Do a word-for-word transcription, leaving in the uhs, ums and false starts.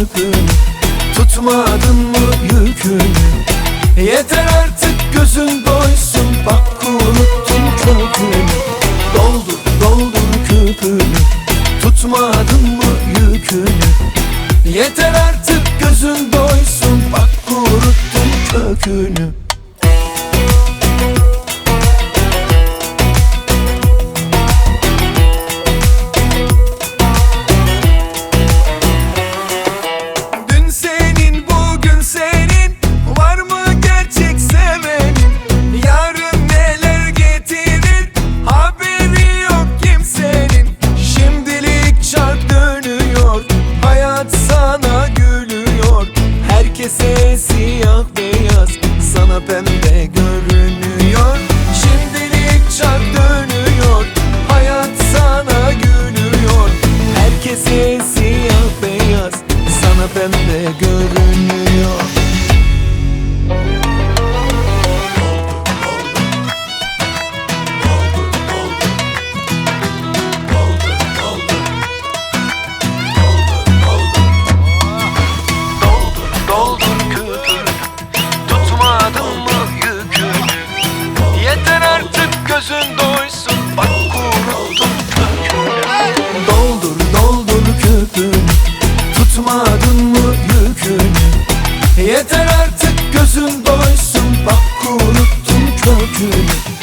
köpüğünü, tutmadın mı yükünü? Yeter artık gözün doysun, bak kuruttun kökünü. Doldur doldur köpüğünü, tutmadın mı yükünü? Yeter artık gözün doysun, bak kuruttun kökünü. Dün senin, bugün senin, var mı gerçek sevenin? Yarın neler getirir, haberi yok kimsenin. Şimdilik çark dönüyor, hayat sana gülüyor. Herkese siyah beyaz, sana pembe görünüyor. Şimdilik çark dönüyor, hayat sana gülüyor. Herkese siyah beyaz, sana pembe görünüyor. Doldur köpüğünü, tutmadın mı yükünü? Yeter artık gözün doysun, bak kuruttun kökünü. Doldur doldur köpüğünü, tutmadın mı yükünü? Yeter artık gözün doysun, bak kuruttun kökünü.